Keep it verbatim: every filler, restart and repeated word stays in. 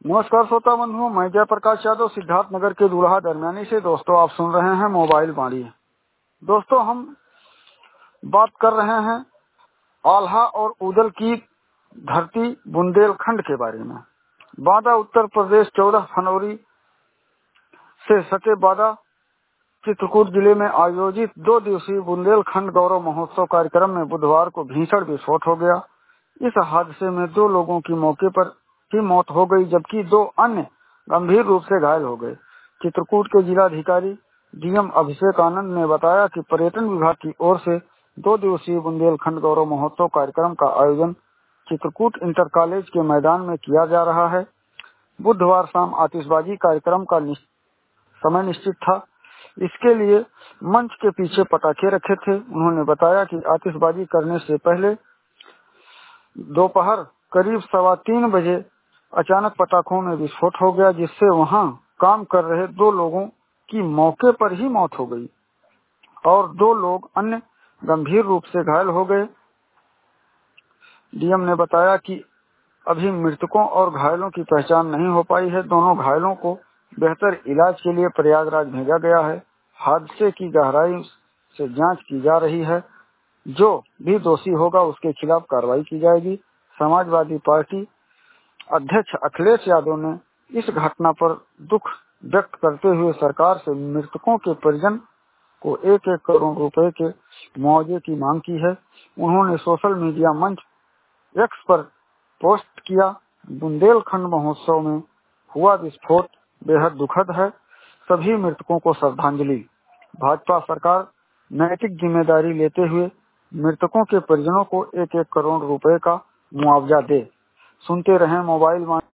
नमस्कार श्रोता बंधुओं, मैं जयप्रकाश यादव सिद्धार्थ नगर के दूल्हा दरमियानी से। दोस्तों, आप सुन रहे हैं मोबाइल वाणी। दोस्तों, हम बात कर रहे हैं आल्हा और उदल की धरती बुंदेलखंड के बारे में। बांदा उत्तर प्रदेश चौदह फरवरी से सटे बांदा चित्रकूट जिले में आयोजित दो दिवसीय बुंदेलखंड गौरव महोत्सव कार्यक्रम में बुधवार को भीषण विस्फोट हो गया। इस हादसे में दो लोगों की मौके पर की मौत हो गई, जबकि दो अन्य गंभीर रूप से घायल हो गए। चित्रकूट के जिलाधिकारी डीएम अभिषेक आनंद ने बताया कि पर्यटन विभाग की ओर से दो दिवसीय बुंदेलखंड गौरव महोत्सव कार्यक्रम का आयोजन चित्रकूट इंटर कॉलेज के मैदान में किया जा रहा है। बुधवार शाम आतिशबाजी कार्यक्रम का समय निश्चित था। इसके लिए मंच के पीछे पटाखे रखे थे। उन्होंने बताया कि आतिशबाजी करने से पहले दोपहर करीब सवा तीन बजे अचानक पटाखों में विस्फोट हो गया, जिससे वहां काम कर रहे दो लोगों की मौके पर ही मौत हो गई और दो लोग अन्य गंभीर रूप से घायल हो गए। डीएम ने बताया कि अभी मृतकों और घायलों की पहचान नहीं हो पाई है। दोनों घायलों को बेहतर इलाज के लिए प्रयागराज भेजा गया है। हादसे की गहराई से जांच की जा रही है। जो भी दोषी होगा उसके खिलाफ कार्रवाई की जाएगी। समाजवादी पार्टी अध्यक्ष अखिलेश यादव ने इस घटना पर दुख व्यक्त करते हुए सरकार से मृतकों के परिजन को एक एक करोड़ रुपए के मुआवजे की मांग की है। उन्होंने सोशल मीडिया मंच एक्स पर पोस्ट किया, बुंदेलखंड महोत्सव में हुआ विस्फोट बेहद दुखद है। सभी मृतकों को श्रद्धांजलि। भाजपा सरकार नैतिक जिम्मेदारी लेते हुए मृतकों के परिजनों को एक एक करोड़ रुपए का मुआवजा दे। सुनते रहें मोबाइल